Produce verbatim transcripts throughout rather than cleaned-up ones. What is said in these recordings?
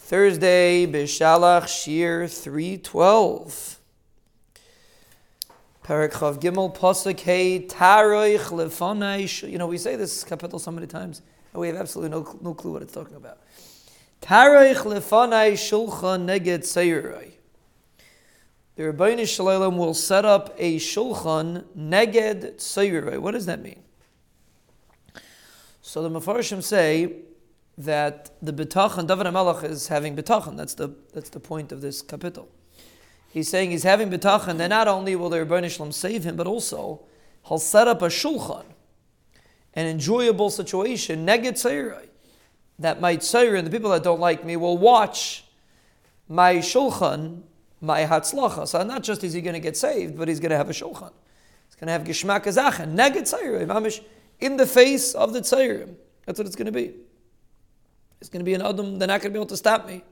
Thursday, Bishalach, Shir three twelve. Perek Chav Gimel, Pasuk Hey, Taroich Lefanai. You know, we say this capital so many times, and we have absolutely no, no clue what it's talking about. Taroich Lefanai Shulchan Neged Seirai. The Rebbeinu Shalom will set up a Shulchan Neged Seirai. What does that mean? So the Mefarshim say that the B'tachon, David HaMelech is having B'tachon. That's the that's the point of this capital. He's saying he's having B'tachon, then not only will the Rebbeinu Shalom save him, but also he'll set up a Shulchan, an enjoyable situation, Neged Seirai, that my Tzair and the people that don't like me will watch my Shulchan, my Hatzlacha. So not just is he going to get saved, but he's going to have a Shulchan. He's going to have Geshmak Azachen, Neged Seirai, Mamish, in the face of the Tzairim. That's what it's going to be. It's going to be an Adam, they're not going to be able to stop me.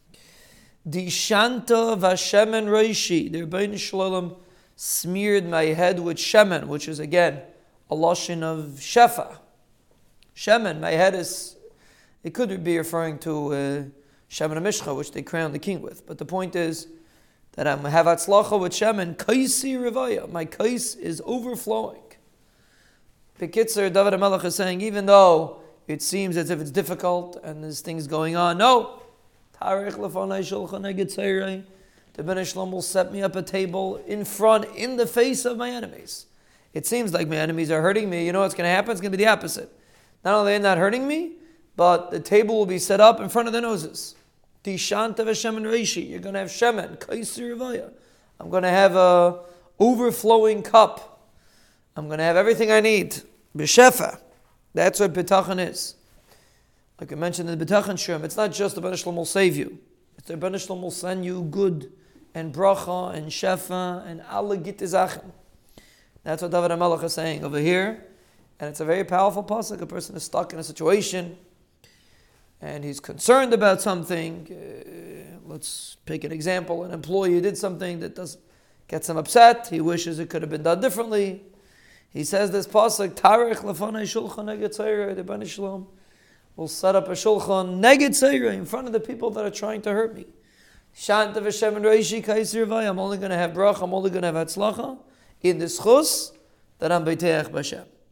Di Shanta Vashemen Reishi, the Rebbeinu Shalom smeared my head with Shemen, which is again a lashon of Shefa. Shemen, my head is, it could be referring to uh, Shemen HaMishcha, which they crowned the king with. But the point is that I'm have Hatzlacha with Shemen, Kaisi Revaya, my kais is overflowing. Bekitzer, David HaMelech is saying, even though it seems as if it's difficult and there's things going on, no. Tarech lefanai shulchan neged tzairei. The Rebbeinu Shalom will set me up a table in front, in the face of my enemies. It seems like my enemies are hurting me. You know what's going to happen? It's going to be the opposite. Not only are they not hurting me, but the table will be set up in front of their noses. Tishanta v'shemen reishi. You're going to have shemen, kaisir revaya. I'm going to have a overflowing cup. I'm going to have everything I need. B'shefa. That's what B'tachon is. Like I mentioned in the B'tachon Shurim, it's not just the Rebbeinu Shalom will save you. It's the Rebbeinu Shalom will send you good and bracha and shefa and alle gitte zachen. That's what David HaMelech is saying over here. And it's a very powerful pasuk. A person is stuck in a situation and he's concerned about something. Uh, let's pick an example. An employee did something that does gets him upset. He wishes it could have been done differently. He says this pasuk, Tarech lefanai shulchan neged tzairei, the Rebbeinu Shalom will set up a shulchan neged tzairei in front of the people that are trying to hurt me. Shanta v'shemen reishi kaisir vay. I'm only going to have bracha. I'm only going to have hatzlacha in the schus that I'm beiteach b'Hashem.